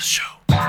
Boundless Show.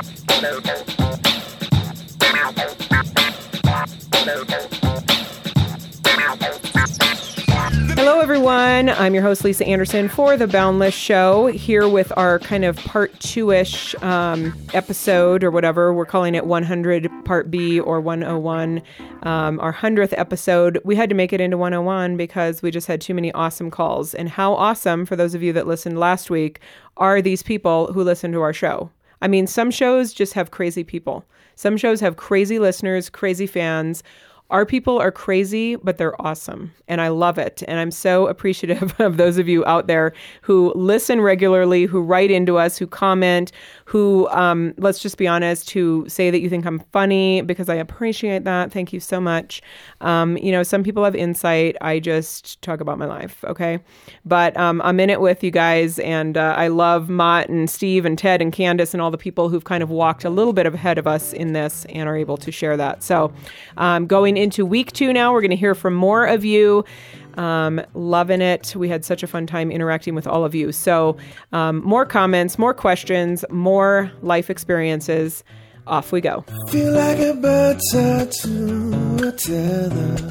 Hello, everyone. I'm your host, Lisa Anderson, for The Boundless Show, here with our kind of part two-ish episode or whatever. We're calling it 100 Part B or 101, our 100th episode. We had to make it into 101 because we just had too many awesome calls. And how awesome, for those of you that listened last week, are these people who listen to our show. I mean, some shows just have crazy people. Some shows have crazy listeners, crazy fans. Our people are crazy, but they're awesome, and I love it. And I'm so appreciative of those of you out there who listen regularly, who write into us, who comment, who, let's just be honest, who say that you think I'm funny, because I appreciate that. Thank you so much. You know, some people have insight. I just talk about my life, okay? But I'm in it with you guys, and I love Mott and Steve and Ted and Candace and all the people who've kind of walked a little bit ahead of us in this and are able to share that. So going into week 2 now, we're going to hear from more of you. Loving it. We had such a fun time interacting with all of you. So more comments, more questions, more life experiences. Off we go. Feel like a bird tied to a tether.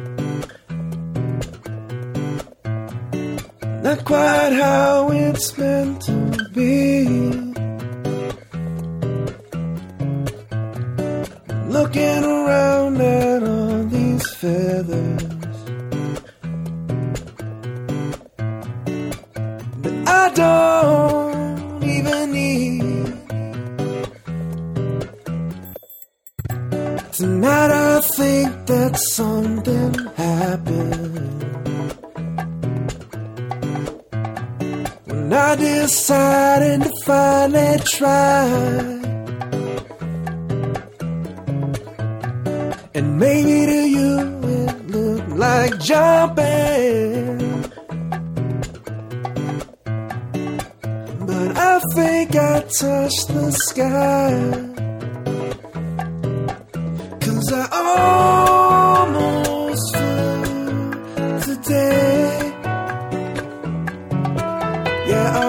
Not quite how it's meant to be. Looking around at all these feathers, but I don't even need. Tonight I think that something happened when I decided to finally try. And maybe to you it looked like jumping, but I think I touched the sky. 'Cause I almost flew today. Yeah, I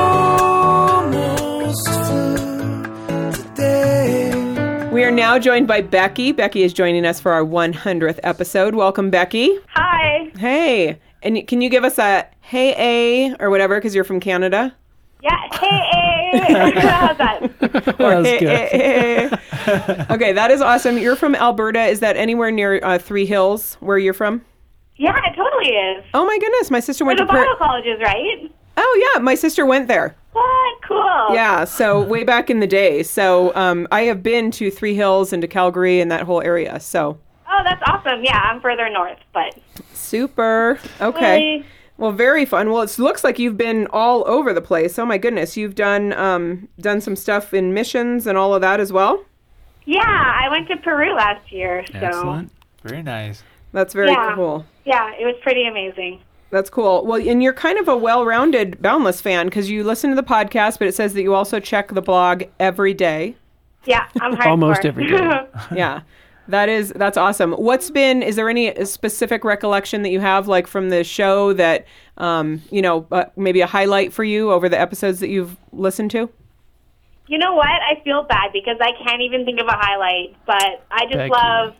almost flew today. We are now joined by Becky. Becky is joining us for our 100th episode. Welcome, Becky. Hi. Hey. And can you give us a hey, or whatever, because you're from Canada? Yeah, hey. How's that? That was good. Okay, that is awesome. You're from Alberta. Is that anywhere near Three Hills, where you're from? Yeah, it totally is. Oh, my goodness. My sister Where went the to... Bible colleges, right? Oh, yeah. My sister went there. What? Cool. Yeah, so way back in the day. So I have been to Three Hills and to Calgary and that whole area, so... Oh, that's awesome. Yeah, I'm further north, but... Super. Okay. Hey. Well, very fun. Well, it looks like you've been all over the place. Oh, my goodness. You've done some stuff in missions and all of that as well? Yeah, I went to Peru last year, so... Excellent. Very nice. That's very cool. Yeah, it was pretty amazing. That's cool. Well, and you're kind of a well-rounded Boundless fan because you listen to the podcast, but it says that you also check the blog every day. Yeah, I'm hardcore. Almost every day. Yeah. That's awesome. Is there any specific recollection that you have, like from the show that, maybe a highlight for you over the episodes that you've listened to? You know what? I feel bad because I can't even think of a highlight, but I just love,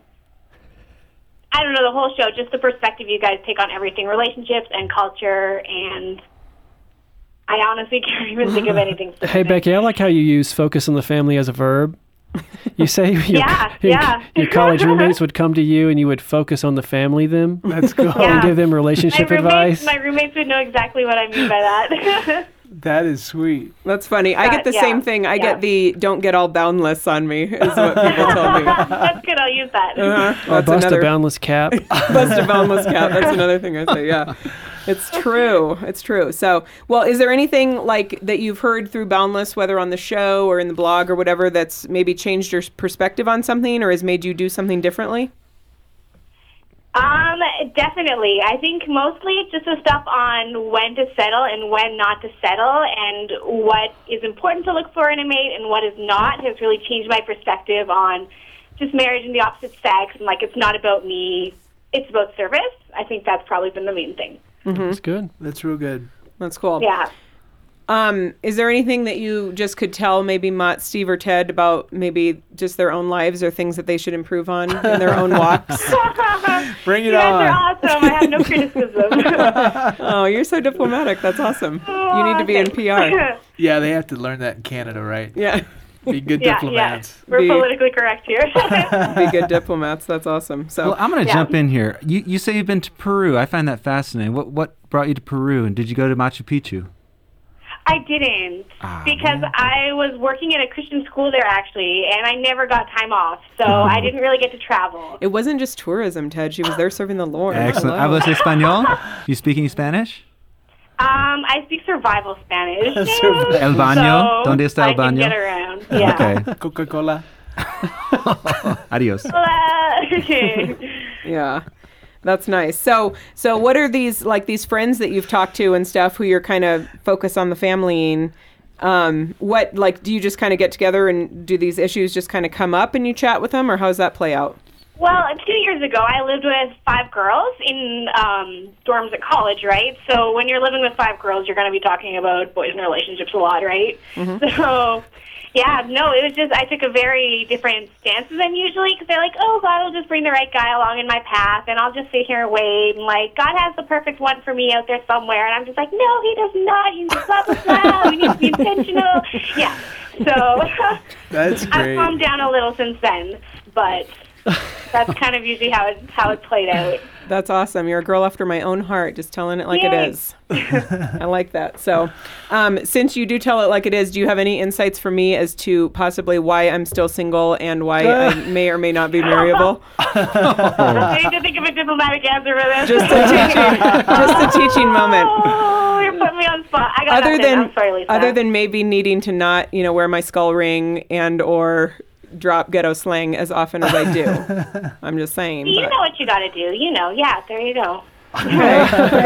I don't know, the whole show, just the perspective you guys take on everything, relationships and culture, and I honestly can't even think of anything specific. Hey, Becky, I like how you use focus on the family as a verb. You say your college roommates would come to you and you would focus on the family them. That's cool. And give them relationship advice. My roommates would know exactly what I mean by that. That is sweet. That's funny. I get the same thing. I get the don't get all boundless on me, is what people tell me. That's good. I'll use that. Or bust a boundless cap. Bust a boundless cap. That's another thing I say, yeah. It's true. It's true. So, well, is there anything like that you've heard through Boundless, whether on the show or in the blog or whatever, that's maybe changed your perspective on something or has made you do something differently? Definitely. I think mostly just the stuff on when to settle and when not to settle and what is important to look for in a mate and what is not has really changed my perspective on just marriage and the opposite sex and like it's not about me, it's about service. I think that's probably been the main thing. Mm-hmm. That's good. That's real good. That's cool. Yeah. Is there anything that you just could tell maybe Mott, Steve, or Ted about maybe just their own lives or things that they should improve on in their own walks? Bring it you on. guys are awesome. I have no criticism. Oh, you're so diplomatic. That's awesome. You need to be in PR. Yeah, they have to learn that in Canada, right? Yeah. Be good diplomats. Yeah. We're politically correct here. Be good diplomats. That's awesome. So Well, I'm going to jump in here. You say you've been to Peru. I find that fascinating. What brought you to Peru, and did you go to Machu Picchu? I didn't because I was working at a Christian school there actually, and I never got time off, so I didn't really get to travel. it wasn't just tourism, Ted. She was there serving the Lord. Excellent. Hello. ¿Hablas español? You speaking Spanish? I speak survival Spanish. El baño? So ¿Dónde está el I can baño? get around. Yeah. Okay. Coca-Cola. Adios. Yeah. That's nice. So what are these friends that you've talked to and stuff who you're kind of focused on the family and what do you just kind of get together and do these issues just kind of come up and you chat with them, or how does that play out? Well, 2 years ago, I lived with 5 girls in dorms at college, right? So when you're living with 5 girls, you're going to be talking about boys and relationships a lot, right? Mm-hmm. So, yeah, no, it was just I took a very different stance than usually because they're like, oh, God will just bring the right guy along in my path, and I'll just sit here and wait. And, God has the perfect one for me out there somewhere. And I'm just like, no, he does not. He's blah, blah, blah. We need to be intentional. Yeah. So That's I've great. calmed down a little since then, but that's kind of usually how it played out. That's awesome. You're a girl after my own heart, just telling it like it Yay. is. I like that. So since you do tell it like it is, do you have any insights for me as to possibly why I'm still single and why I may or may not be marriable? I need to think of a diplomatic answer for this. Just a teaching moment. Oh, you're putting me on the spot. I got nothing. I'm sorry, Lisa. Other than maybe needing to not, wear my skull ring and or drop ghetto slang as often as I do. I'm just saying. You know what you got to do. Yeah, there you go. Okay.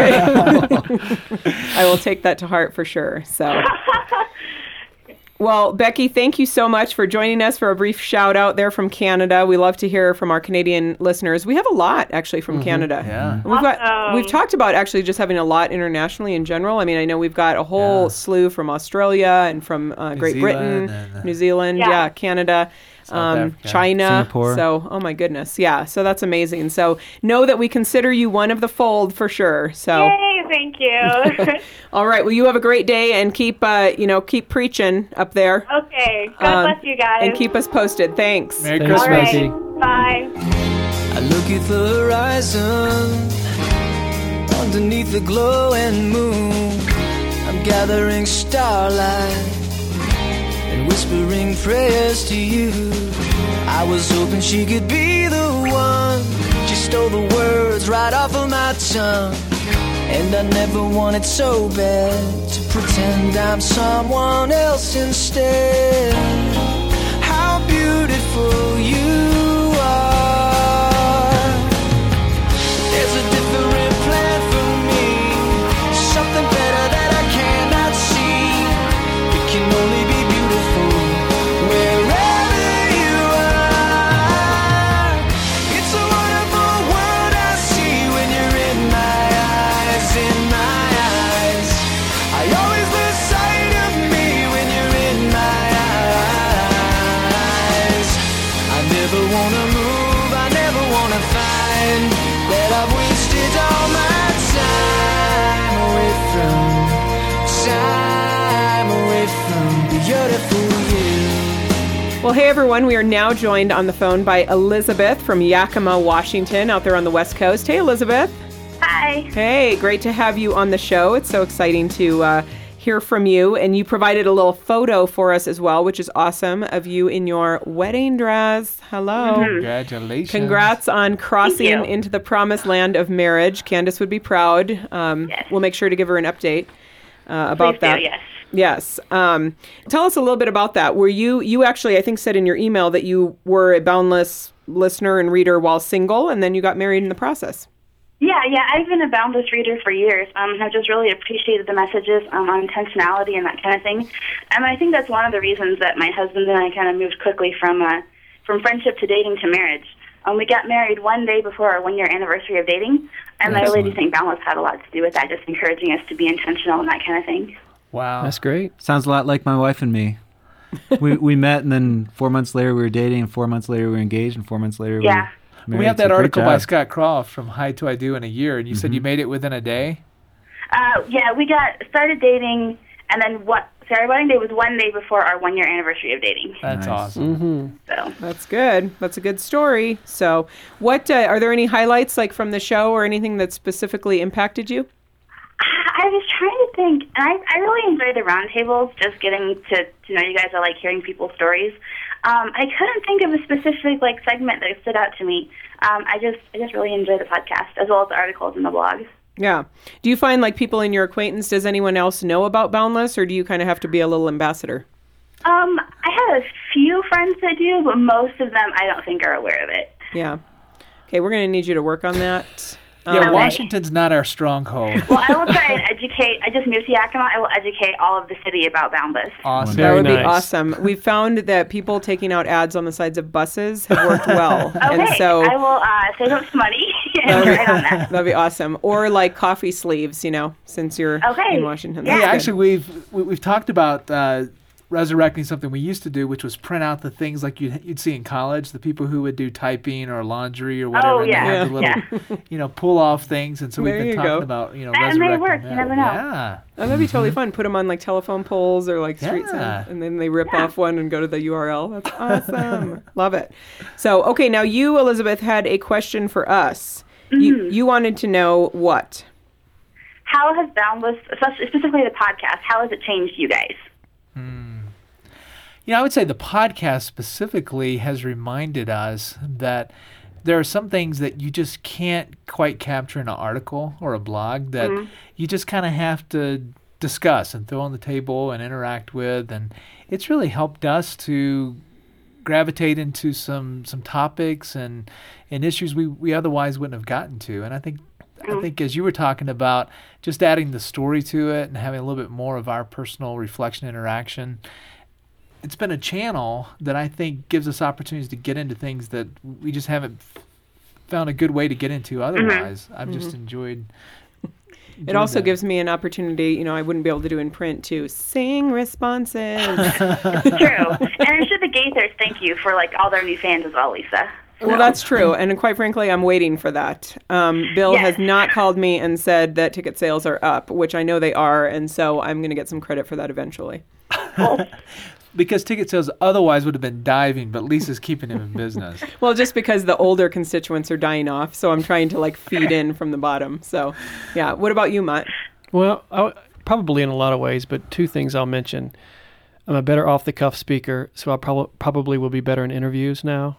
I will take that to heart for sure. So, well, Becky, thank you so much for joining us for a brief shout out there from Canada. We love to hear from our Canadian listeners. We have a lot actually from Canada. Yeah. We've talked about actually just having a lot internationally in general. I mean, I know we've got a whole slew from Australia and from Great Britain, New Zealand, Canada. Africa. China, Singapore. So, oh my goodness. Yeah. So that's amazing. So know that we consider you one of the fold for sure. So, Yay, thank you. all right. Well, you have a great day and keep preaching up there. Okay. God bless you guys. And keep us posted. Thanks. Merry Thanks, All Christmas. Becky. right. Bye. I look at the horizon underneath the glowing moon. I'm gathering starlight and whispering prayers to you. I was hoping she could be the one. She stole the words right off of my tongue, and I never wanted so bad to pretend I'm someone else instead. How beautiful you are. There's a different plan for me, something better that I cannot see. It can only be beautiful wherever you are. It's a wonderful world I see when you're in my eyes, in my eyes. I always lose sight of me when you're in my eyes. I never wanna move, I never wanna find that I've wasted all my time away from beautiful you. Well, hey, everyone. We are now joined on the phone by Elizabeth from Yakima, Washington, out there on the West Coast. Hey, Elizabeth. Hi. Hey, great to have you on the show. It's so exciting to hear from you. And you provided a little photo for us as well, which is awesome, of you in your wedding dress. Hello. Congratulations. Congrats on crossing Thank you. into the promised land of marriage. Candace would be proud. Yes. We'll make sure to give her an update about Please that. do, yes. Yes. Tell us a little bit about that. Were you actually, I think, said in your email that you were a Boundless listener and reader while single, and then you got married in the process. Yeah, I've been a Boundless reader for years. I've just really appreciated the messages on intentionality and that kind of thing. And I think that's one of the reasons that my husband and I kind of moved quickly from friendship to dating to marriage. We got married one day before our 1-year anniversary of dating, and I really do think Boundless had a lot to do with that, just encouraging us to be intentional and that kind of thing. Wow. That's great. Sounds a lot like my wife and me. we met, and then 4 months later we were dating, and 4 months later we were engaged, and 4 months later we were married. We have So that great article by job. Scott Croft from Hide to I Do in a year, and you said you made it within a day? We started dating, and then our wedding day was 1 day before our 1 year anniversary of dating. That's Nice. awesome. So That's good. That's a good story. So, what are there any highlights like from the show or anything that specifically impacted you? I was trying to think, and I really enjoyed the roundtables, just getting to know you guys. I like hearing people's stories. I couldn't think of a specific segment that stood out to me. I just really enjoyed the podcast as well as the articles and the blogs. Yeah. Do you find people in your acquaintance, does anyone else know about Boundless, or do you kind of have to be a little ambassador? I have a few friends that do, but most of them I don't think are aware of it. Yeah. Okay, we're going to need you to work on that. Yeah, Washington's not our stronghold. Well, I will try and educate. I just moved to Yakima. I will educate all of the city about Boundless. Awesome. That Very would be nice. awesome. We found that people taking out ads on the sides of buses have worked well. Okay, And so I will save up some money and write on that. that'd be awesome. Or coffee sleeves, since you're Okay. in Washington. Yeah, That's good. Actually, we've talked about resurrecting something we used to do, which was print out the things like you'd see in college, the people who would do typing or laundry or whatever. Oh, and they yeah. had the little, pull off things. And so we've There been you talking go. about, That may resurrecting work. that. You never know. Yeah. Oh, that'd be totally fun. Put them on telephone poles or street Yeah. signs, and then they rip off one and go to the URL. That's awesome. Love it. So, okay, now you, Elizabeth, had a question for us. You wanted to know what? How has Boundless, specifically the podcast, how has it changed you guys? I would say the podcast specifically has reminded us that there are some things that you just can't quite capture in an article or a blog that you just kind of have to discuss and throw on the table and interact with. And it's really helped us to gravitate into some topics and issues we otherwise wouldn't have gotten to. And I think as you were talking about just adding the story to it and having a little bit more of our personal reflection interaction, it's been a channel that I think gives us opportunities to get into things that we just haven't found a good way to get into otherwise. I've just enjoyed It also that. gives me an opportunity, I wouldn't be able to do in print, to sing responses. It's true. And I'm sure the Gaithers thank you for all their new fans as well, Lisa. Well, that's true. And quite frankly, I'm waiting for that. Bill Yes. has not called me and said that ticket sales are up, which I know they are. And so I'm going to get some credit for that eventually. Because ticket sales otherwise would have been diving, but Lisa's keeping him in business. Well, just because the older constituents are dying off. So I'm trying to feed in from the bottom. So, yeah. What about you, Mutt? Well, probably in a lot of ways, but two things I'll mention. I'm a better off-the-cuff speaker, so I probably will be better in interviews now.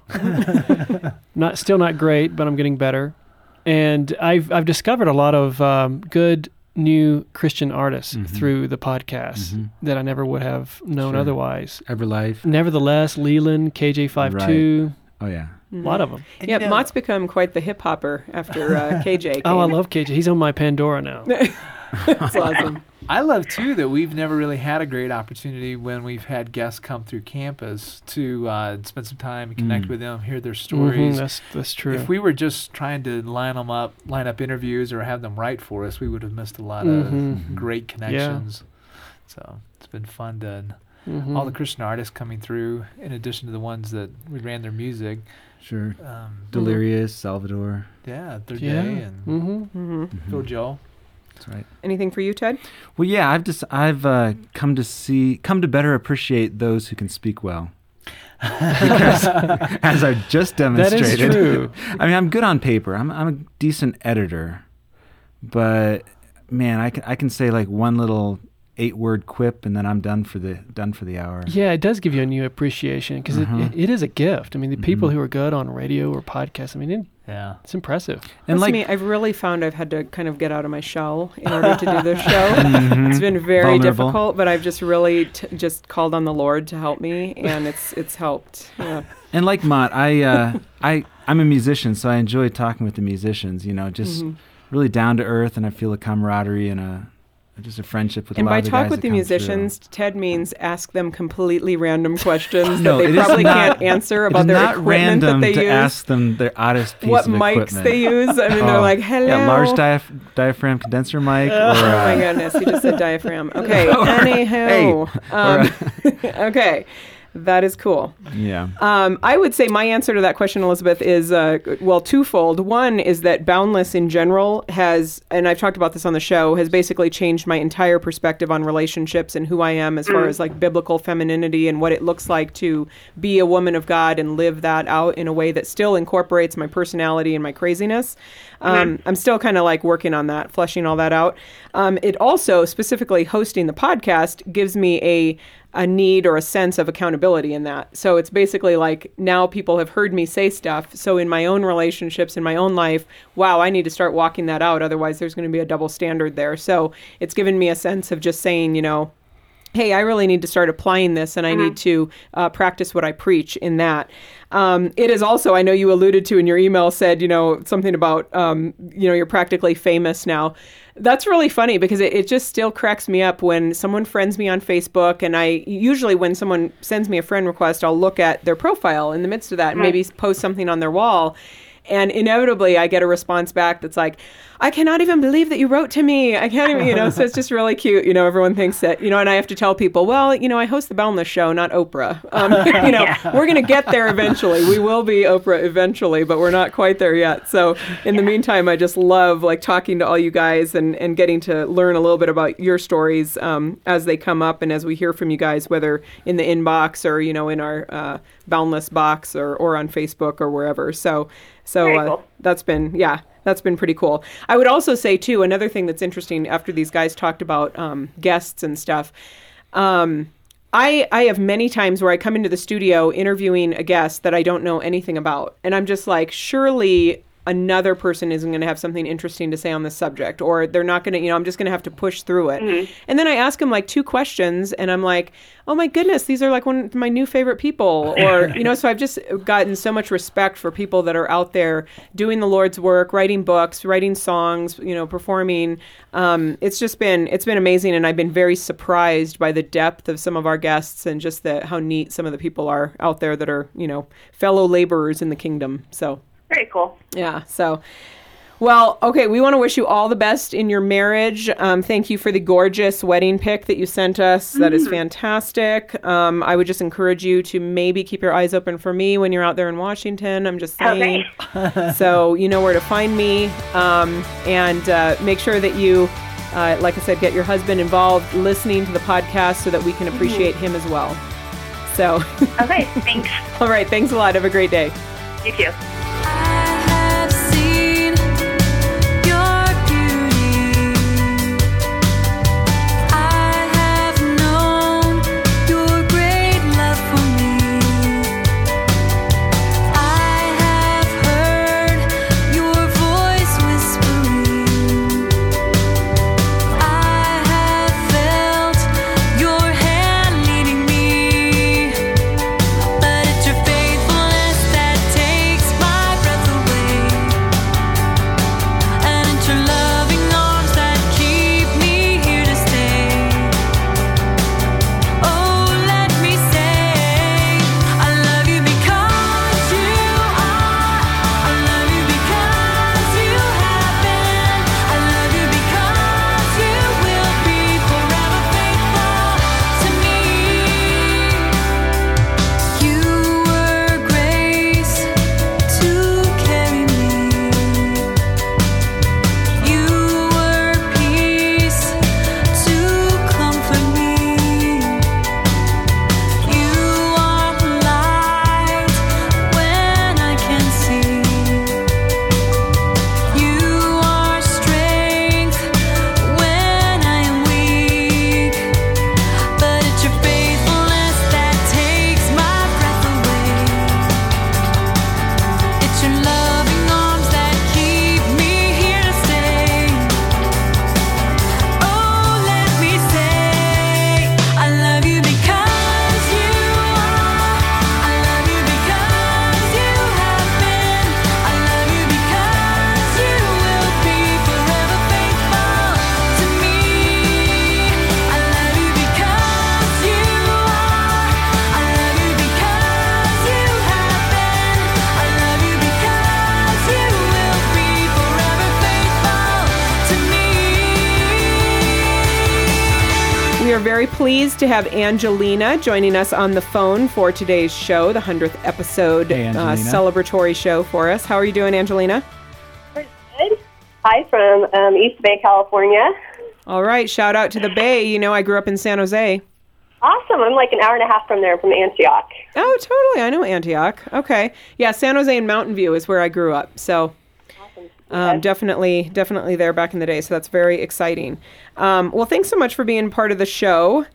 Still not great, but I'm getting better. And I've discovered a lot of good new Christian artists through the podcast that I never would have known otherwise. Everlife. Nevertheless, Leland, KJ52, Oh, yeah. a lot of them. Yeah, Mott's become quite the hip hopper after KJ came. Oh, I love KJ. He's on my Pandora now. That's awesome. I love, too, that we've never really had a great opportunity when we've had guests come through campus to spend some time and connect with them, hear their stories. That's true. If we were just trying to line up interviews or have them write for us, we would have missed a lot of great connections. So it's been fun to all the Christian artists coming through, in addition to the ones that we ran their music. Sure. Delirious, Salvador. Yeah, Third Day and Phil Joel. That's right. Anything for you, Ted? Well, yeah, I've come to better appreciate those who can speak well. Because, as I've just demonstrated, that is true. I mean, I'm good on paper. I'm a decent editor, but man, I can say one little 8-word quip and then I'm done for the hour. Yeah, it does give you a new appreciation because it is a gift. I mean, the people who are good on radio or podcasts, I mean, it's impressive. And That's me. I've really found I've had to kind of get out of my shell in order to do this show. It's been very Vulnerable. difficult, but I've just really just called on the Lord to help me, and it's helped. Yeah. And like Mott, I'm a musician, so I enjoy talking with the musicians. Just really down to earth, and I feel a camaraderie and a just a friendship with And a lot by of the talk guys with that the come musicians, Ted means ask them completely random questions No, that it they is probably not- can't answer It about is their not equipment that random they to use. ask them their oddest piece What of mics equipment. they use. I mean, they're like, hello. Yeah, large diaphragm condenser mic. Or, Oh my goodness, he just said diaphragm. Okay, Hey, anywho. Okay, that is cool. Yeah. I would say my answer to that question, Elizabeth, is, twofold. One is that Boundless in general has, and I've talked about this on the show, has basically changed my entire perspective on relationships and who I am as far as like biblical femininity and what it looks like to be a woman of God and live that out in a way that still incorporates my personality and my craziness. I'm still kind of like working on that, fleshing all that out. It also, specifically hosting the podcast, gives me a need or a sense of accountability in that. So it's basically like now people have heard me say stuff. So in my own relationships, in my own life, wow, I need to start walking that out. Otherwise there's going to be a double standard there. So it's given me a sense of just saying, hey, I really need to start applying this and I need to practice what I preach in that. It is also, I know you alluded to in your email, said, something about, you're practically famous now. That's really funny because it just still cracks me up when someone friends me on Facebook, and I usually when someone sends me a friend request, I'll look at their profile in the midst of that and maybe post something on their wall. And inevitably, I get a response back that's like, I cannot even believe that you wrote to me. I can't even, so it's just really cute. Everyone thinks that, and I have to tell people, well, I host the Boundless Show, not Oprah. We're going to get there eventually. We will be Oprah eventually, but we're not quite there yet. So in the meantime, I just love like talking to all you guys and getting to learn a little bit about your stories as they come up and as we hear from you guys, whether in the inbox or, in our Boundless box or on Facebook or wherever. So cool. That's been pretty cool. I would also say, too, another thing that's interesting after these guys talked about guests and stuff, I have many times where I come into the studio interviewing a guest that I don't know anything about. And I'm just like, surely another person isn't going to have something interesting to say on this subject, or they're not going to, I'm just going to have to push through it. And then I ask them like 2 questions and I'm like, oh my goodness, these are like one of my new favorite people. Or, so I've just gotten so much respect for people that are out there doing the Lord's work, writing books, writing songs, performing. It's been amazing. And I've been very surprised by the depth of some of our guests and just how neat some of the people are out there that are, fellow laborers in the kingdom. So. Very cool. Yeah. So, well, okay. We want to wish you all the best in your marriage. Thank you for the gorgeous wedding pic that you sent us. That is fantastic. I would just encourage you to maybe keep your eyes open for me when you're out there in Washington. I'm just saying. Okay. So you know where to find me. And make sure that you, like I said, get your husband involved listening to the podcast so that we can appreciate him as well. So. Okay. Thanks. All right. Thanks a lot. Have a great day. You too. But it's your faithfulness that takes my are very pleased to have Angelina joining us on the phone for today's show, the 100th episode Hey, Angelina. celebratory show for us. How are you doing, Angelina? Good. Hi from East Bay, California. All right. Shout out to the Bay. You know, I grew up in San Jose. Awesome. I'm like an hour and a half from there, from Antioch. Oh, totally. I know Antioch. Okay. Yeah, San Jose and Mountain View is where I grew up. So definitely there back in the day. So that's very exciting. Well, thanks so much for being part of the show.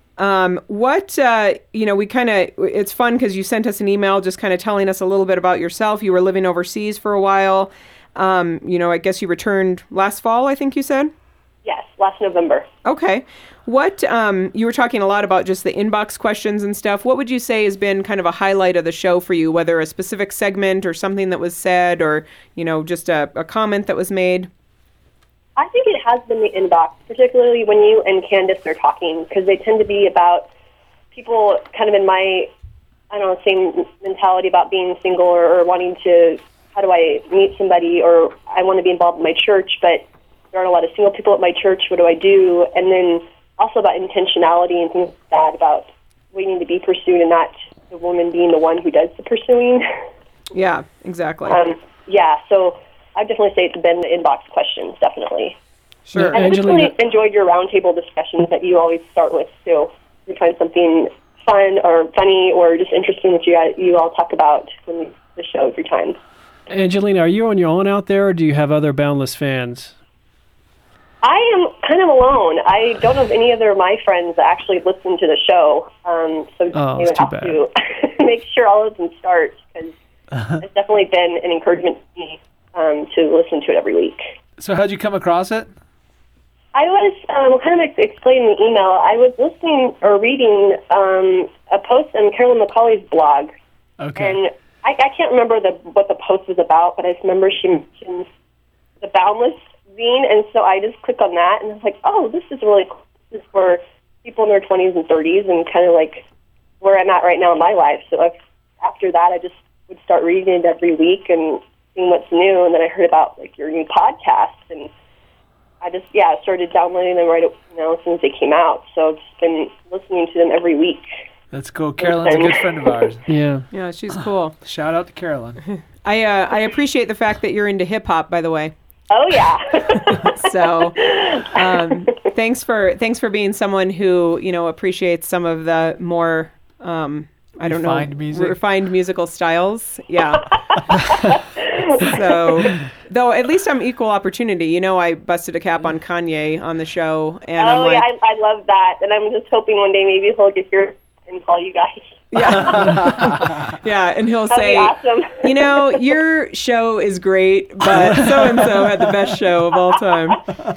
It's fun because you sent us an email just kind of telling us a little bit about yourself. You were living overseas for a while. I guess you returned last fall, I think you said? Yes, last November. Okay. What, you were talking a lot about just the inbox questions and stuff. What would you say has been kind of a highlight of the show for you, whether a specific segment or something that was said or, just a comment that was made? I think it has been the inbox, particularly when you and Candace are talking, because they tend to be about people kind of in my, same mentality about being single or wanting to, how do I meet somebody, or I want to be involved in my church, but there aren't a lot of single people at my church. What do I do? And then also about intentionality and things like that, about waiting to be pursued and not the woman being the one who does the pursuing. Yeah, exactly. So I'd definitely say it's been the inbox questions, definitely. Sure. And I just really enjoyed your roundtable discussions that you always start with, too. You find something fun or funny or just interesting that you all talk about when the show every time. Angelina, are you on your own out there, or do you have other Boundless fans? I am kind of alone. I don't know if any other of my friends actually listen to the show, so we would have to make sure all of them start, because it's definitely been an encouragement to me to listen to it every week. So how'd you come across it? I was kind of explaining the email. I was listening or reading a post on Carolyn McCauley's blog. Okay. And I can't remember what the post was about, but I just remember she mentioned the Boundless zine, and so I just clicked on that, and I was like, oh, this is really cool. This is for people in their 20s and 30s, and kind of like where I'm at right now in my life. So after that, I just would start reading it every week and seeing what's new, and then I heard about like your new podcast, and I just started downloading them right as soon as they came out. So I've just been listening to them every week. That's cool. Carolyn's a good friend of ours. Yeah, she's cool. Shout out to Carolyn. I appreciate the fact that you're into hip hop, by the way. Oh yeah. So, thanks for being someone who appreciates some of the more refined musical styles. Yeah. So, though at least I'm equal opportunity. I busted a cap on Kanye on the show, and I love that, and I'm just hoping one day maybe he'll get here and call you guys. Yeah. Yeah, and he'll say, awesome. Your show is great, but so-and-so had the best show of all time.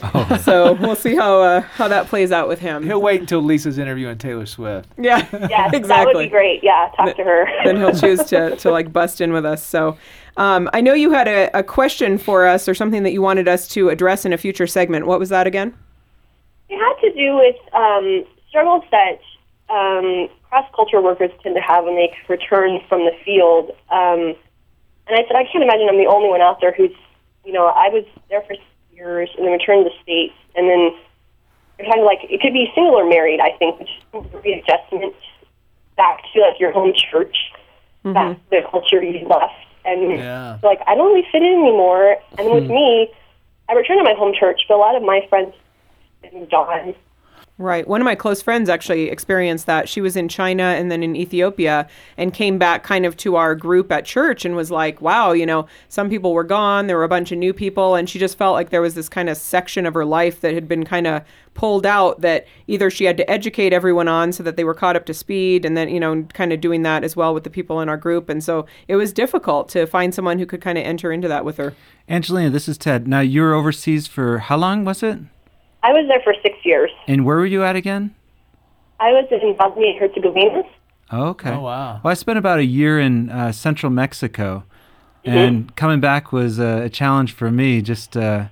So we'll see how that plays out with him. He'll wait until Lisa's interviewing Taylor Swift. Yeah, exactly. That would be great. Yeah, talk to her. Then he'll choose to like bust in with us. So I know you had a question for us or something that you wanted us to address in a future segment. What was that again? It had to do with struggles that cross-cultural workers tend to have when they return from the field. And I said, I can't imagine I'm the only one out there who's, I was there for years and then returned to the States. And then you're kind of like, it could be single or married, I think, which is a readjustment back to like your home church, back to the culture you left. And so, like, I don't really fit in anymore. And then with me, I returned to my home church, but a lot of my friends moved on. Right. One of my close friends actually experienced that. She was in China and then in Ethiopia and came back kind of to our group at church and was like, wow, some people were gone. There were a bunch of new people. And she just felt like there was this kind of section of her life that had been kind of pulled out that either she had to educate everyone on so that they were caught up to speed. And then, kind of doing that as well with the people in our group. And so it was difficult to find someone who could kind of enter into that with her. Angelina, this is Ted. Now, you were overseas for how long was it? I was there for 6 years. And where were you at again? I was in Bosnia and Herzegovina. Okay. Oh, wow. Well, I spent about a year in central Mexico, and coming back was a challenge for me, just, as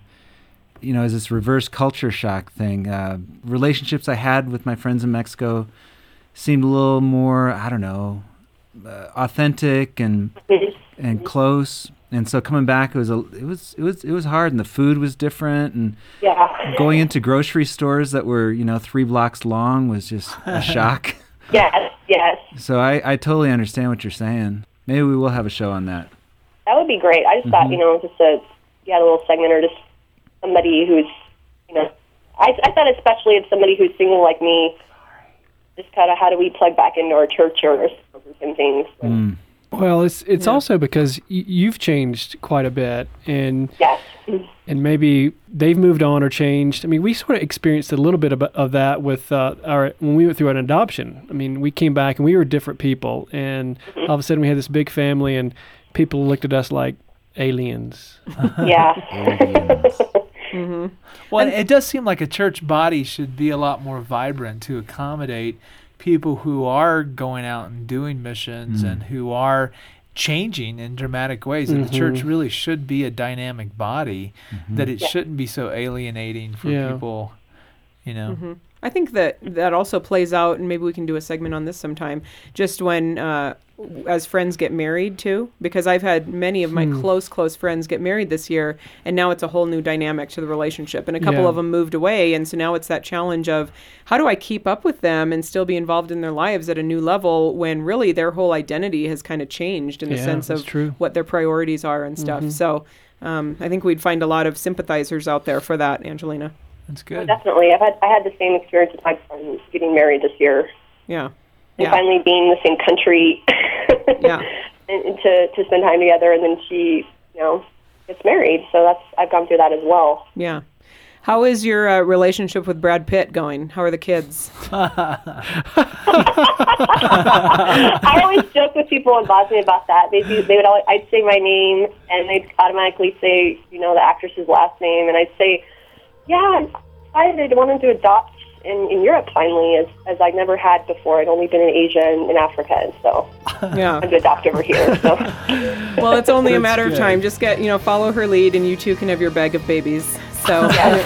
this reverse culture shock thing. Relationships I had with my friends in Mexico seemed a little more, authentic and close. And so coming back, it was hard, and the food was different, and Yeah. going into grocery stores that were 3 blocks long was just a shock. Yes. So I totally understand what you're saying. Maybe we will have a show on that. That would be great. I just thought, you had a little segment or just somebody who's, I thought especially if somebody who's single like me, just kind of how do we plug back into our church or and things. Well, it's also because you've changed quite a bit, and Yes. and maybe they've moved on or changed. I mean, we sort of experienced a little bit of that with when we went through an adoption. I mean, we came back and we were different people, and all of a sudden we had this big family, and people looked at us like aliens. Yeah. Well, it does seem like a church body should be a lot more vibrant to accommodate people who are going out and doing missions and who are changing in dramatic ways. And the church really should be a dynamic body, that it shouldn't be so alienating for people, I think that also plays out, and maybe we can do a segment on this sometime, just when as friends get married too, because I've had many of my close friends get married this year, and now it's a whole new dynamic to the relationship, and a couple of them moved away, and so now it's that challenge of how do I keep up with them and still be involved in their lives at a new level when really their whole identity has kind of changed in the sense of what their priorities are and stuff. So I think we'd find a lot of sympathizers out there for that, Angelina. That's good. Definitely. I had the same experience with my friend getting married this year. Yeah. And finally being in the same country. And to spend time together, and then she, gets married. So I've gone through that as well. Yeah. How is your relationship with Brad Pitt going? How are the kids? I always joke with people in Bosnia about that. They would always, I'd say my name, and they'd automatically say, the actress's last name, and I'd say, yeah, I'm excited. I wanted to adopt in Europe finally, as I never had before. I'd only been in Asia and in Africa, and so I'm going to adopt over here. So. Well, it's only a matter of time. Just follow her lead, and you too can have your bag of babies. So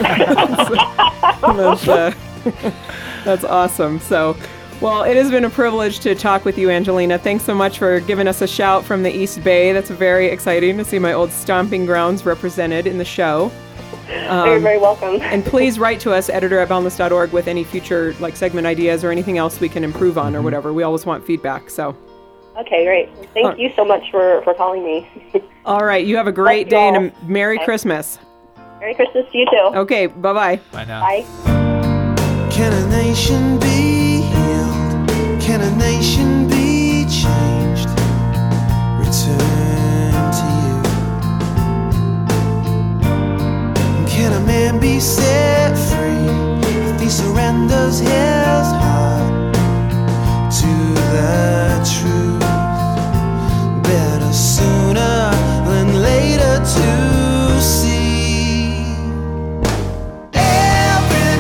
that's awesome. So, well, it has been a privilege to talk with you, Angelina. Thanks so much for giving us a shout from the East Bay. That's very exciting to see my old stomping grounds represented in the show. You're very welcome. And please write to us, editor@boundless.org, with any future segment ideas or anything else we can improve on or whatever. We always want feedback. So. Okay, great. Thank you so much for calling me. All right. You have a great day and a Merry Christmas. Merry Christmas to you too. Okay. Bye-bye. Bye now. Bye. Can a nation be healed? Can a nation be changed? Return to you. Can a man be set free if he surrenders his heart to the truth? Better sooner than later to see. Every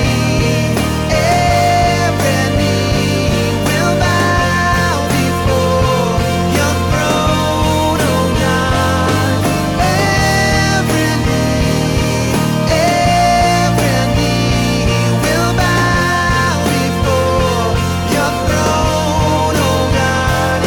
knee will bow before your throne, oh God. Every knee will bow before your throne, oh God.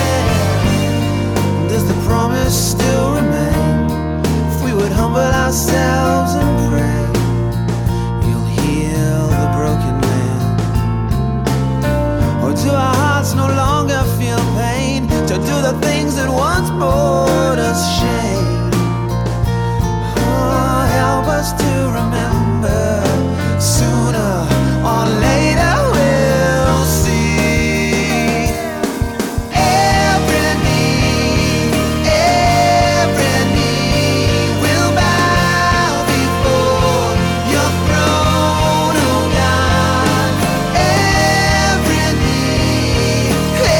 Yeah. Does the promise still remain? If we would humble ourselves and pray, you'll heal the broken man. Or do our hearts no longer feel pain to do the things that once brought us shame? Oh, help us to remember. Sooner or later we'll see. Every knee will bow before your throne, oh God. Every knee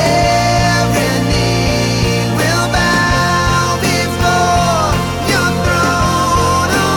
will bow before your throne, oh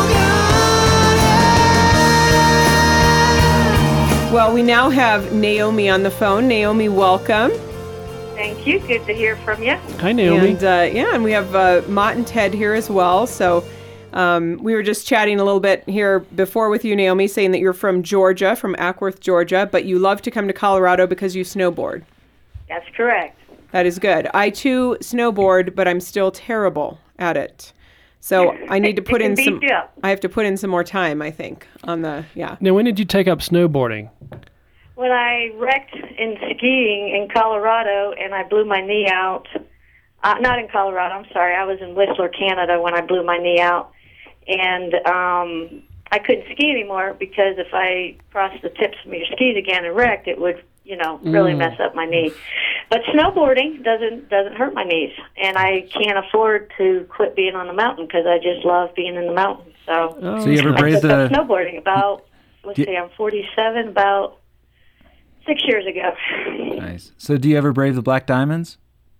God. Well, we now have Naomi on the phone. Naomi, welcome. Thank you. Good to hear from you. Hi, Naomi. And and we have Mott and Ted here as well. So we were just chatting a little bit here before with you, Naomi, saying that you're from Georgia, from Ackworth, Georgia, but you love to come to Colorado because you snowboard. That's correct. That is good. I too snowboard, but I'm still terrible at it. So I need to put in beat some. you up. I have to put in some more time, I think, on the Now, when did you take up snowboarding? When I wrecked in skiing in Colorado and I blew my knee out, not in Colorado, I'm sorry, I was in Whistler, Canada when I blew my knee out. And I couldn't ski anymore because if I crossed the tips of your skis again and wrecked, it would, really mess up my knee. But snowboarding doesn't hurt my knees, and I can't afford to quit being on the mountain because I just love being in the mountains. So, So you ever I braved took up the? snowboarding about, I'm 47, about 6 years ago. Nice. So do you ever brave the Black Diamonds?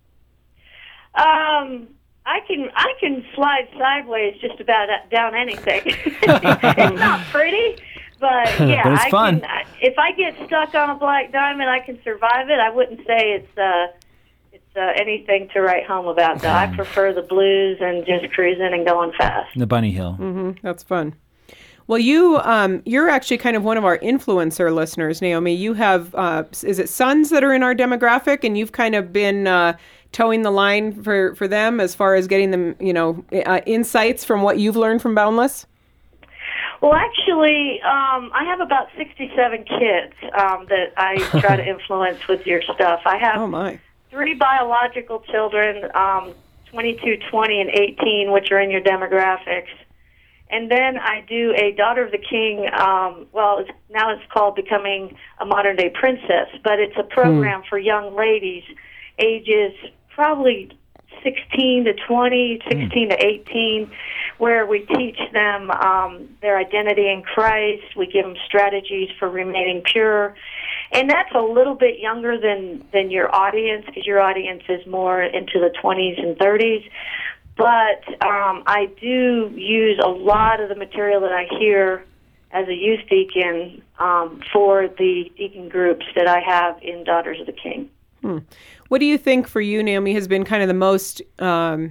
I can slide sideways just about down anything. It's not pretty, but yeah, But it's fun. If I get stuck on a black diamond, I can survive it. I wouldn't say it's anything to write home about, though. I prefer the blues and just cruising and going fast. The Bunny Hill. Mm-hmm. That's fun. Well, you're actually kind of one of our influencer listeners, Naomi. You have, is it sons that are in our demographic, and you've kind of been towing the line for them as far as getting them, insights from what you've learned from Boundless? Well, actually, I have about 67 kids that I try to influence with your stuff. I have 3 biological children, 22, 20, and 18, which are in your demographics. And then I do a Daughter of the King, now it's called Becoming a Modern Day Princess, but it's a program for young ladies ages probably 16 to 20, 16 to 18, where we teach them their identity in Christ. We give them strategies for remaining pure. And that's a little bit younger than your audience, because your audience is more into the 20s and 30s. But I do use a lot of the material that I hear as a youth deacon for the deacon groups that I have in Daughters of the King. What do you think for you, Naomi, has been kind of the most, the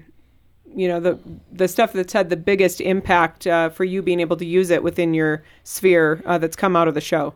stuff that's had the biggest impact for you being able to use it within your sphere that's come out of the show?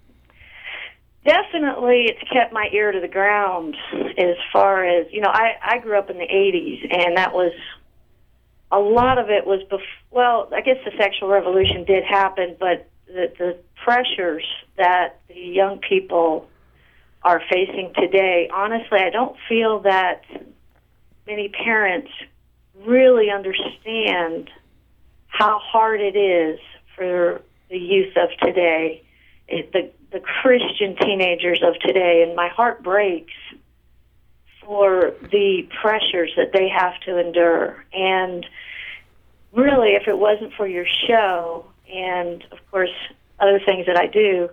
Definitely, it's kept my ear to the ground as far as, I grew up in the 80s, and that was, a lot of it was, I guess the sexual revolution did happen, but the pressures that the young people are facing today, honestly, I don't feel that many parents really understand how hard it is for the youth of today, the Christian teenagers of today, and my heart breaks for the pressures that they have to endure. And really, if it wasn't for your show and, of course, other things that I do,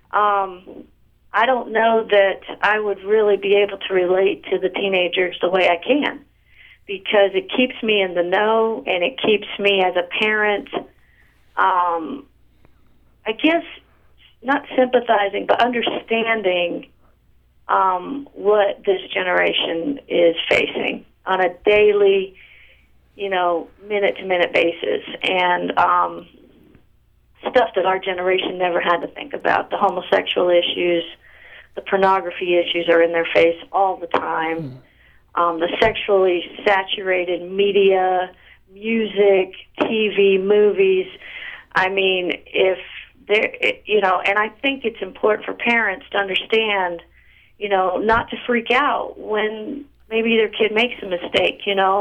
I don't know that I would really be able to relate to the teenagers the way I can, because it keeps me in the know, and it keeps me as a parent, I guess, not sympathizing, but understanding what this generation is facing on a daily, minute-to-minute basis, and stuff that our generation never had to think about. The homosexual issues, the pornography issues are in their face all the time. The sexually saturated media, music, TV, movies. I mean, if there, and I think it's important for parents to understand, not to freak out when maybe their kid makes a mistake.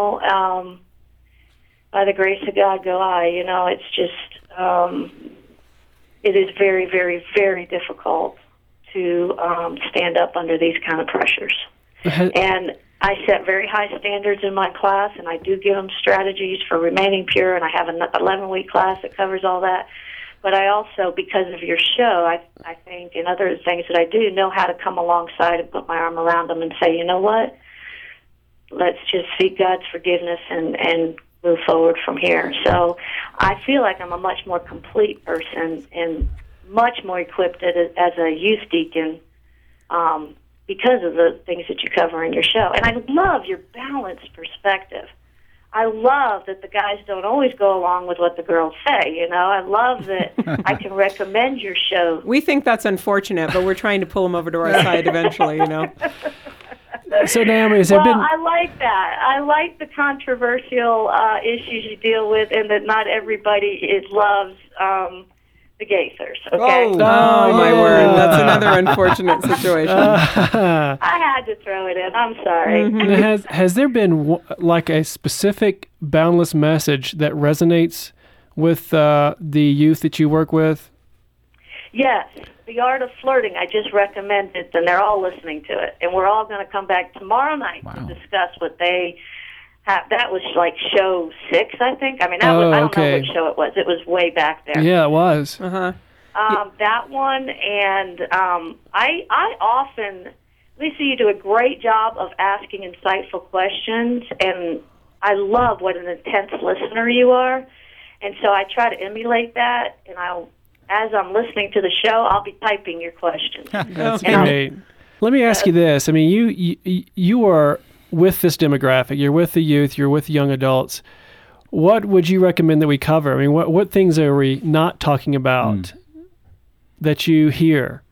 By the grace of God go I. It's just, it is very, very, very difficult to stand up under these kind of pressures. And I set very high standards in my class, and I do give them strategies for remaining pure, and I have an 11-week class that covers all that. But I also, because of your show, I think, and other things that I do, know how to come alongside and put my arm around them and say, you know what, let's just seek God's forgiveness and move forward from here. So I feel like I'm a much more complete person and much more equipped as a youth deacon because of the things that you cover in your show. And I love your balanced perspective. I love that the guys don't always go along with what the girls say, I love that I can recommend your show. We think that's unfortunate, but we're trying to pull them over to our side eventually, So, Naomi, has there Well, been... I like that. I like the controversial issues you deal with, and that not everybody loves the Gaithers. Okay. Oh, my word! That's another unfortunate situation. I had to throw it in. I'm sorry. Mm-hmm. Has there been like a specific Boundless message that resonates with the youth that you work with? Yes, The Art of Flirting. I just recommended, and they're all listening to it. And we're all going to come back tomorrow night to discuss what they have. That was like show 6, I think. I mean, I don't know what show it was. It was way back there. Yeah, it was. That one, and I often, Lisa, you do a great job of asking insightful questions, and I love what an intense listener you are. And so I try to emulate that, and as I'm listening to the show, I'll be typing your questions. That's great. Let me ask you this. I mean, you are with this demographic. You're with the youth. You're with young adults. What would you recommend that we cover? I mean, what things are we not talking about that you hear?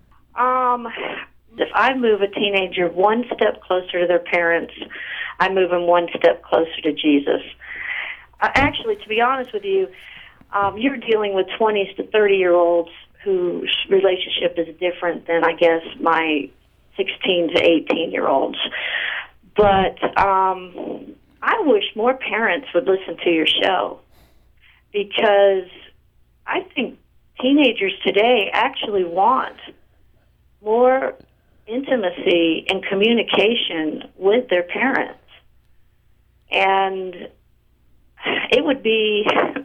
If I move a teenager one step closer to their parents, I move them one step closer to Jesus. Actually, to be honest with you, you're dealing with 20s to 30-year-olds whose relationship is different than, I guess, my 16 to 18-year-olds. But I wish more parents would listen to your show, because I think teenagers today actually want more intimacy and communication with their parents. And it would be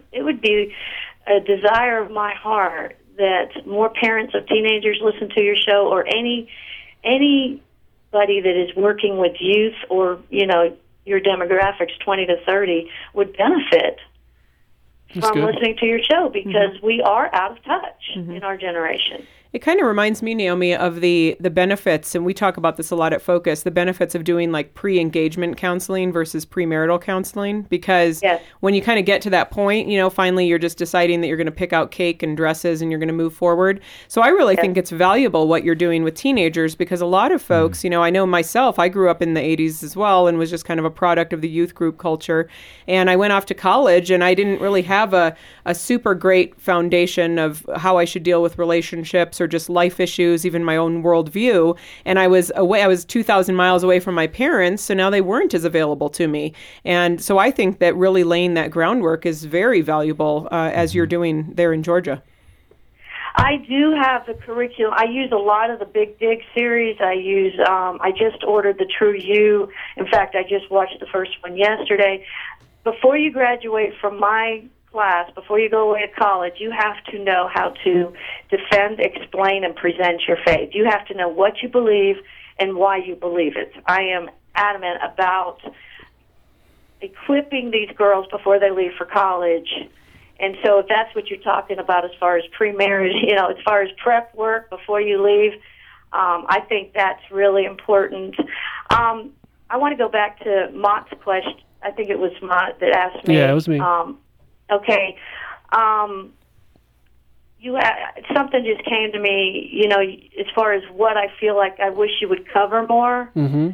a desire of my heart that more parents of teenagers listen to your show, or anybody that is working with youth, or your demographics 20 to 30 would benefit from listening to your show, because we are out of touch in our generation. It kind of reminds me, Naomi, of the benefits, and we talk about this a lot at Focus, the benefits of doing like pre-engagement counseling versus premarital counseling, because when you kind of get to that point, finally you're just deciding that you're going to pick out cake and dresses and you're going to move forward. So I really think it's valuable what you're doing with teenagers, because a lot of folks, I know myself, I grew up in the 80s as well and was just kind of a product of the youth group culture. And I went off to college and I didn't really have a super great foundation of how I should deal with relationships or just life issues, even my own worldview. And I was 2,000 miles away from my parents, so now they weren't as available to me. And so I think that really laying that groundwork is very valuable, as you're doing there in Georgia. I do have the curriculum. I use a lot of the Big Dig series. I just ordered the True You. In fact, I just watched the first one yesterday. Before you graduate from my class, before you go away to college, you have to know how to defend, explain, and present your faith. You have to know what you believe and why you believe it. I am adamant about equipping these girls before they leave for college. And so if that's what you're talking about as far as pre-marriage, as far as prep work before you leave, I think that's really important. I want to go back to Mott's question. I think it was Mott that asked me. Yeah, it was me. Okay. Something just came to me, as far as what I feel like I wish you would cover more.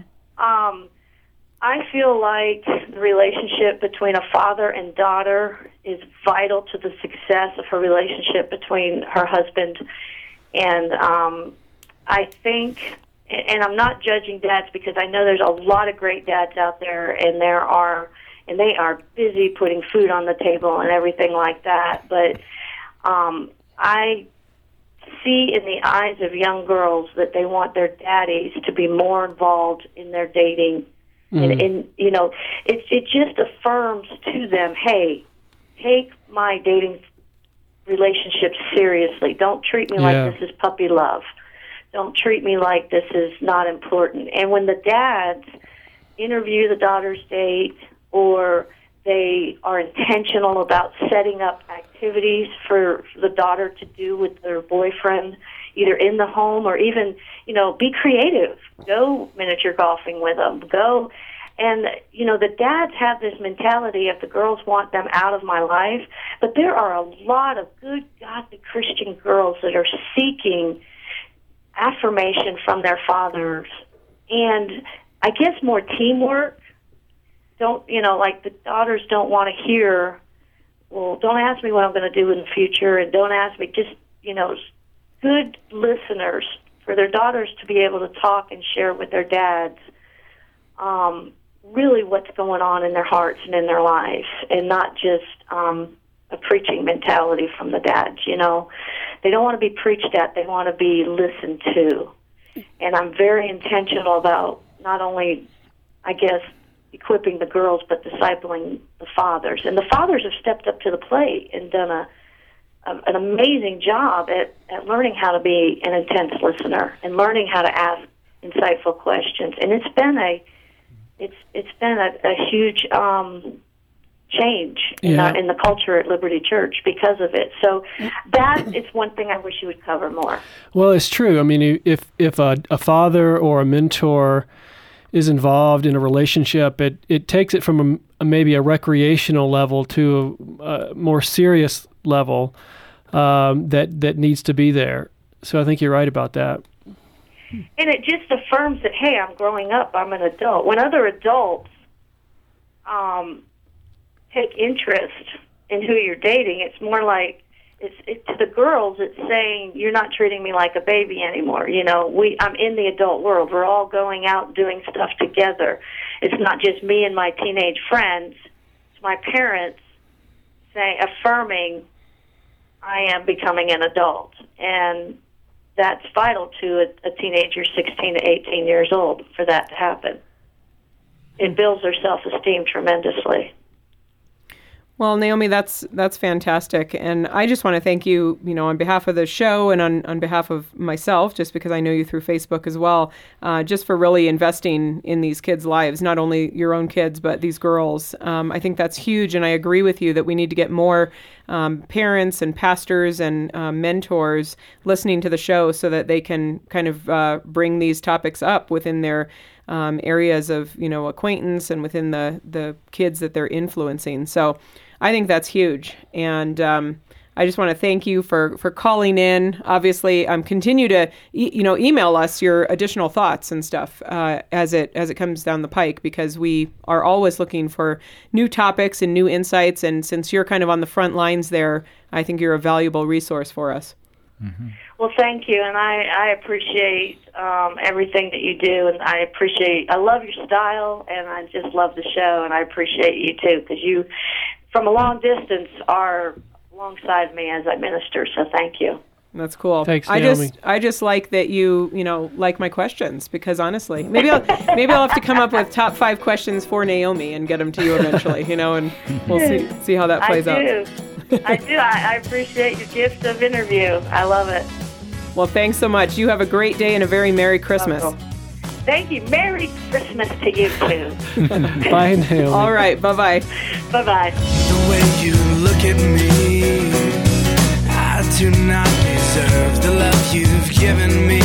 I feel like the relationship between a father and daughter is vital to the success of her relationship between her husband. And I think, and I'm not judging dads, because I know there's a lot of great dads out there, and they are busy putting food on the table and everything like that. But I see in the eyes of young girls that they want their daddies to be more involved in their dating. And it just affirms to them, hey, take my dating relationship seriously. Don't treat me like this is puppy love. Don't treat me like this is not important. And when the dads interview the daughter's date, or they are intentional about setting up activities for the daughter to do with their boyfriend, either in the home or even, be creative. Go miniature golfing with them. Go. And, the dads have this mentality of the girls want them out of my life, but there are a lot of good, godly Christian girls that are seeking affirmation from their fathers. And I guess, more teamwork. Like the daughters don't want to hear, well, don't ask me what I'm going to do in the future, and don't ask me, just, good listeners for their daughters to be able to talk and share with their dads really what's going on in their hearts and in their lives, and not just a preaching mentality from the dads, They don't want to be preached at, they want to be listened to. And I'm very intentional about not only, I guess, equipping the girls, but discipling the fathers. And the fathers have stepped up to the plate and done an amazing job at learning how to be an intense listener and learning how to ask insightful questions. And it's been a huge change in the culture at Liberty Church because of it. So that is one thing I wish you would cover more. Well, it's true. I mean, if a father or a mentor is involved in a relationship, it takes it from maybe a recreational level to a more serious level that needs to be there. So I think you're right about that. And it just affirms that, hey, I'm growing up, I'm an adult. When other adults take interest in who you're dating, it's more like, it's to the girls, it's saying, you're not treating me like a baby anymore. I'm in the adult world. We're all going out and doing stuff together. It's not just me and my teenage friends. It's my parents affirming I am becoming an adult. And that's vital to a teenager 16 to 18 years old for that to happen. It builds their self-esteem tremendously. Well, Naomi, that's fantastic. And I just want to thank you, on behalf of the show and on behalf of myself, just because I know you through Facebook as well, just for really investing in these kids' lives, not only your own kids, but these girls. I think that's huge. And I agree with you that we need to get more parents and pastors and mentors listening to the show so that they can kind of bring these topics up within their areas of, acquaintance and within the kids that they're influencing. So I think that's huge. And I just want to thank you for calling in. Obviously, continue to email us your additional thoughts and stuff as it comes down the pike, because we are always looking for new topics and new insights. And since you're kind of on the front lines there, I think you're a valuable resource for us. Mm-hmm. Well, thank you, and I appreciate everything that you do, and I love your style, and I just love the show, and I appreciate you too, because you, from a long distance, are alongside me as I minister. So thank you. That's cool. Thanks, Naomi. I just like that you like my questions, because honestly, maybe I'll have to come up with top 5 questions for Naomi and get them to you eventually, and we'll see how that plays out. I do. I appreciate your gift of interview. I love it. Well, thanks so much. You have a great day and a very Merry Christmas. Thank you. Merry Christmas to you, too. Bye, Naomi. All right. Bye-bye. Bye-bye. The way you look at me, I do not deserve the love you've given me.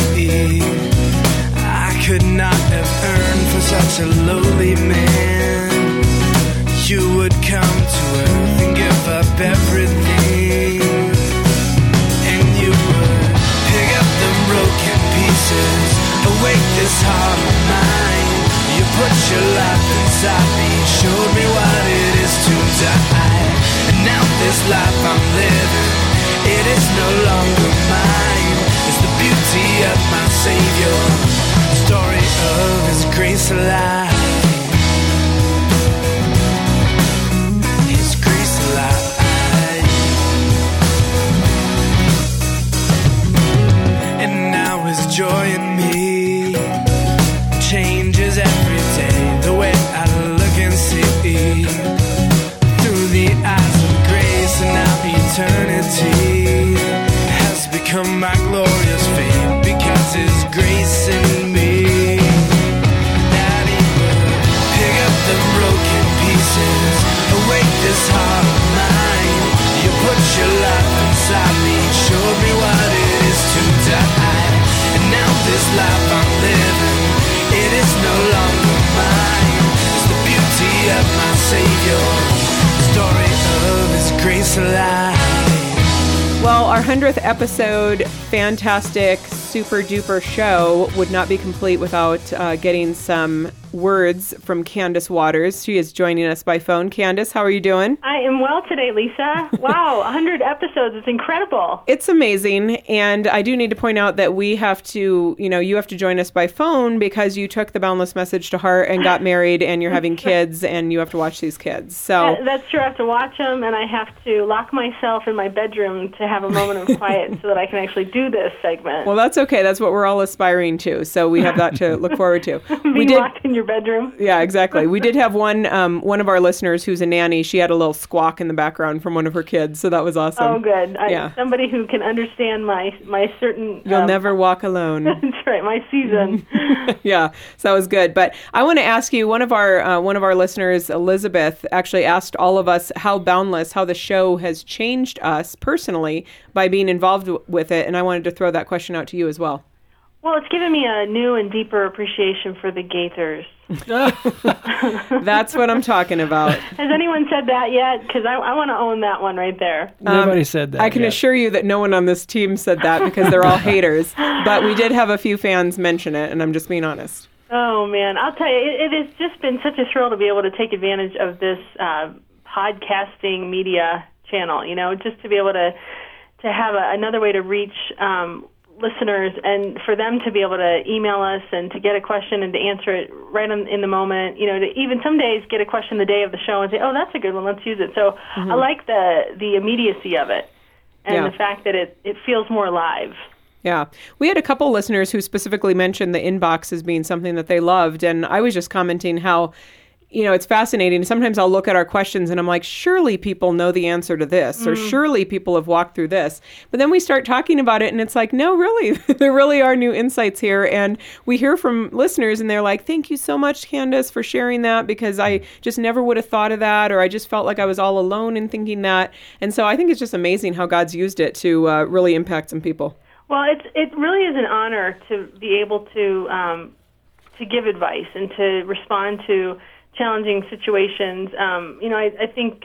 I could not have earned for such a lowly man. You would come to earth and give up everything, and you would pick up the broken pieces, awake this heart of mine. You put your life inside me, showed me what it is to die. And now this life I'm living, it is no longer mine. It's the beauty of my Savior, the story of His grace alive. Joy in me changes every day, the way I look and see through the eyes of grace, and now eternity has become my glorious fate because His grace in me. That He will pick up the broken pieces, awake this heart of mine. You put your life inside me, showed me what it is to die. Now this life I'm living, it is no longer mine. It's the beauty of my Savior, the story of His grace alive. Well, our 100th episode, fantastic, super duper show would not be complete without getting some words from Candace Waters. She is joining us by phone. Candace, how are you doing? I am well today, Lisa. Wow, 100 episodes. It's incredible. It's amazing. And I do need to point out that we have to, you have to join us by phone because you took the Boundless message to heart and got married and you're having kids and you have to watch these kids. So that's true. I have to watch them and I have to lock myself in my bedroom to have a moment of quiet so that I can actually do this segment. Well, that's okay. That's what we're all aspiring to. So we have that to look forward to. Being locked in your bedroom. Yeah, exactly. We did have one of our listeners who's a nanny. She had a little squawk in the background from one of her kids, so that was awesome. Oh, good. Somebody who can understand my certain... You'll never walk alone. That's right, my season. Yeah, so that was good. But I want to ask you, one of our listeners, Elizabeth, actually asked all of us how the show has changed us personally by being involved with it, and I wanted to throw that question out to you as well. Well, it's given me a new and deeper appreciation for the Gaithers. That's what I'm talking about. Has anyone said that yet? Because I want to own that one right there. Nobody said that. I can assure you that no one on this team said that because they're all haters. But we did have a few fans mention it, and I'm just being honest. Oh, man. I'll tell you, it has just been such a thrill to be able to take advantage of this podcasting media channel, just to be able to have another way to reach listeners and for them to be able to email us and to get a question and to answer it right in the moment, to even some days get a question the day of the show and say, oh, that's a good one, let's use it. So I like the immediacy of it and the fact that it feels more alive. Yeah. We had a couple listeners who specifically mentioned the inbox as being something that they loved, and I was just commenting how it's fascinating. Sometimes I'll look at our questions and I'm like, surely people know the answer to this, or surely people have walked through this. But then we start talking about it and it's like, no, really, there really are new insights here. And we hear from listeners and they're like, thank you so much, Candace, for sharing that, because I just never would have thought of that, or I just felt like I was all alone in thinking that. And so I think it's just amazing how God's used it to really impact some people. Well, it really is an honor to be able to give advice and to respond to challenging situations. I think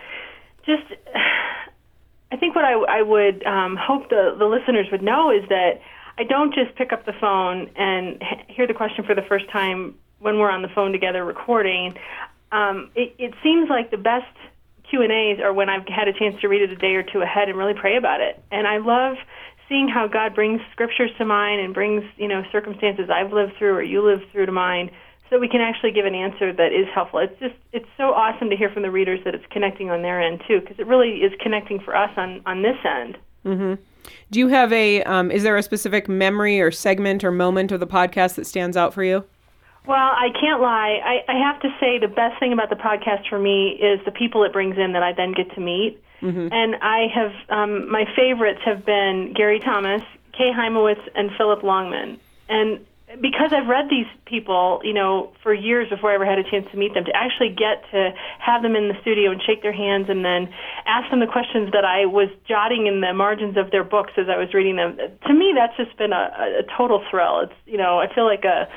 what I would hope the listeners would know is that I don't just pick up the phone and hear the question for the first time when we're on the phone together recording. It seems like the best Q&As are when I've had a chance to read it a day or two ahead and really pray about it. And I love seeing how God brings scriptures to mind and brings, circumstances I've lived through or you lived through to mind, so we can actually give an answer that is helpful. It's so awesome to hear from the readers that it's connecting on their end too, because it really is connecting for us on this end. Mm-hmm. Do you have is there a specific memory or segment or moment of the podcast that stands out for you? Well, I can't lie. I have to say the best thing about the podcast for me is the people it brings in that I then get to meet. Mm-hmm. And I have, my favorites have been Gary Thomas, Kay Heimowitz, and Philip Longman. And because I've read these people, for years before I ever had a chance to meet them, to actually get to have them in the studio and shake their hands and then ask them the questions that I was jotting in the margins of their books as I was reading them, to me that's just been a total thrill. It's, I feel like a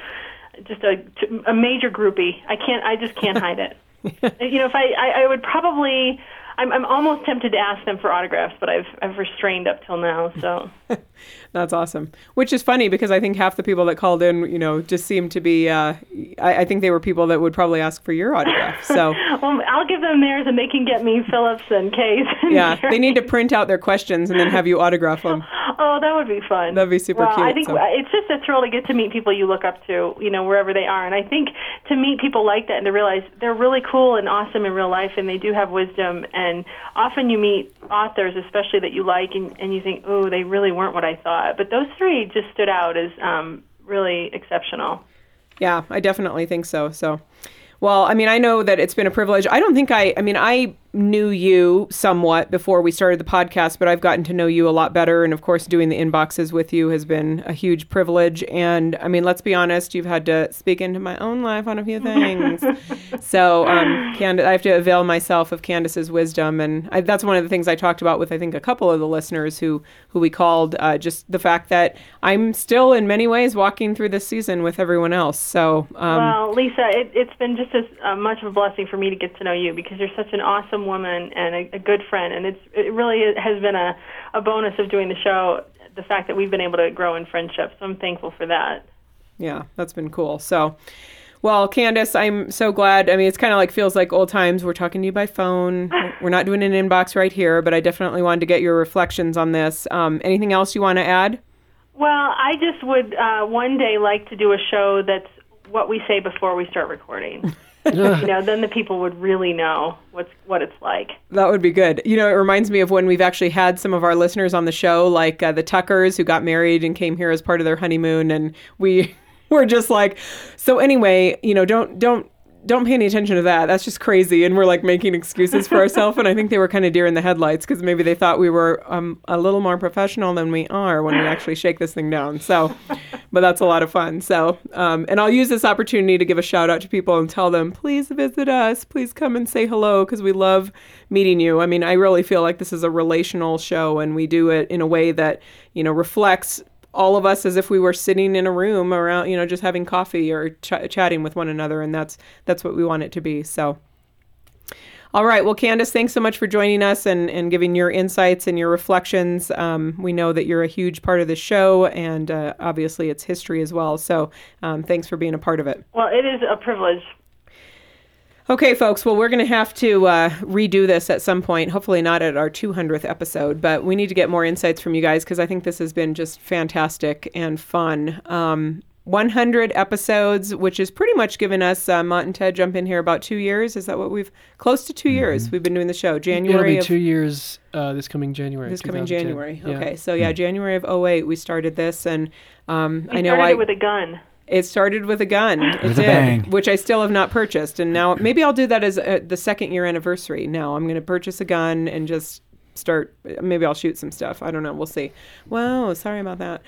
major groupie. I just can't hide it. If I would probably... I'm almost tempted to ask them for autographs, but I've restrained up till now. So that's awesome. Which is funny because I think half the people that called in, just seemed to be. I think they were people that would probably ask for your autograph. So well, I'll give them theirs, and they can get me Phillips and Kay's. Yeah, they need to print out their questions and then have you autograph them. Oh, that would be fun. That'd be super cute. I think it's just a thrill to get to meet people you look up to, wherever they are. And I think to meet people like that and to realize they're really cool and awesome in real life, and they do have wisdom. And often you meet authors, especially that you like, and you think, oh, they really weren't what I thought. But those three just stood out as really exceptional. Yeah, I definitely think so. So, well, I mean, I know that it's been a privilege. I don't think I knew you somewhat before we started the podcast, but I've gotten to know you a lot better. And of course, doing the inboxes with you has been a huge privilege. And I mean, let's be honest, you've had to speak into my own life on a few things. So, Candace, I have to avail myself of Candace's wisdom. And that's one of the things I talked about with, I think, a couple of the listeners who we called, just the fact that I'm still in many ways walking through this season with everyone else. So, well, Lisa, it's been just as much of a blessing for me to get to know you, because you're such an awesome woman and a good friend, and it really has been a bonus of doing the show, the fact that we've been able to grow in friendship, so I'm thankful for that. Yeah, that's been cool. So, Well, Candace, I'm so glad. I mean, it's kind of like feels like old times. We're talking to you by phone. We're not doing an inbox right here, but I definitely wanted to get your reflections on this. Anything else you want to add? Well, I just would one day like to do a show that's what we say before we start recording. Then the people would really know what it's like. That would be good. It reminds me of when we've actually had some of our listeners on the show, like the Tuckers who got married and came here as part of their honeymoon, and we were just like, so anyway, don't pay any attention to that. That's just crazy. And we're like making excuses for ourselves. And I think they were kind of deer in the headlights because maybe they thought we were a little more professional than we are when we actually shake this thing down. So, but that's a lot of fun. So, and I'll use this opportunity to give a shout out to people and tell them, please visit us. Please come and say hello because we love meeting you. I mean, I really feel like this is a relational show and we do it in a way that, reflects all of us as if we were sitting in a room around, just having coffee or chatting with one another. And that's what we want it to be. So, all right. Well, Candace, thanks so much for joining us and giving your insights and your reflections. We know that you're a huge part of the show and obviously it's history as well. So thanks for being a part of it. Well, it is a privilege. Okay, folks. Well, we're going to have to redo this at some point, hopefully not at our 200th episode, but we need to get more insights from you guys because I think this has been just fantastic and fun. 100 episodes, which is pretty much given us, Mont and Ted jump in here, about 2 years. Is that what close to 2 years we've been doing the show? January It'll be 2 years this coming January. This coming January. Yeah. Okay, so January of 2008 we started this, and I know started it with a gun. It started with a gun. It did, which I still have not purchased. And now maybe I'll do that as the second year anniversary. Now I'm going to purchase a gun and just start. Maybe I'll shoot some stuff. I don't know. We'll see. Wow. Sorry about that.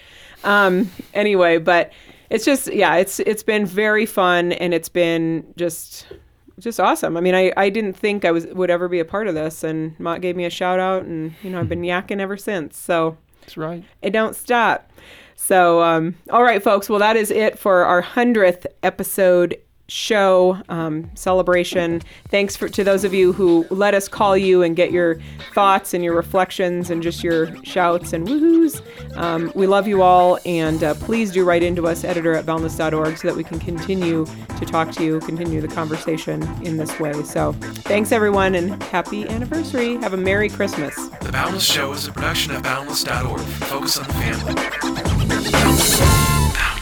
Anyway, but it's just, it's been very fun and it's been just awesome. I mean, I didn't think I would ever be a part of this, and Mott gave me a shout out, and I've been yakking ever since. So that's right. It don't stop. So, all right, folks. Well, that is it for our 100th episode show celebration. Thanks to those of you who let us call you and get your thoughts and your reflections and just your shouts and woohoos. We love you all, and please do write into us, editor@boundless.org, so that we can continue to talk to you, continue the conversation in this way. So thanks, everyone, and happy anniversary. Have a Merry Christmas. The Boundless Show is a production of boundless.org. Focus on the family. Boundless.